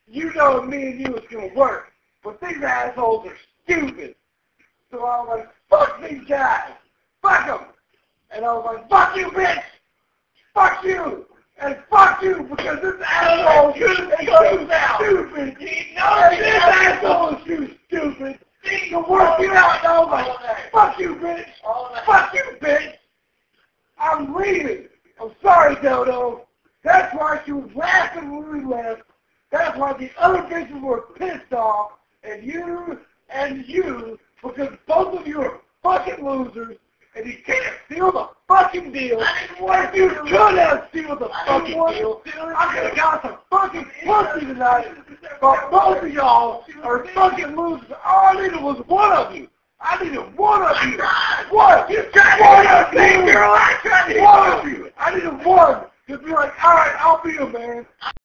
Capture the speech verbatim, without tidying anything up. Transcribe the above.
you know me and you was going to work. But these assholes are stupid. So I was like, fuck these guys. Fuck them. And I was like, fuck you, bitch. Fuck you. And fuck you, because this asshole is too stupid. No, this asshole is too stupid. To work it out. And I was like, fuck you, bitch. Fuck you, bitch. I'm leaving. I'm sorry, Dodo. That's why she was laughing when we left. That's why the other bitches were pissed off. And you and you, because both of you are fucking losers. And you can't steal the fucking deal. If you could have steal the fucking deal, I could have got some fucking pussy tonight. But both of y'all are fucking losers. All I needed was one of you. I needed one of you. One. You tried one of you. Girl, I tried one of you. I needed one to be like, all right, I'll be a man.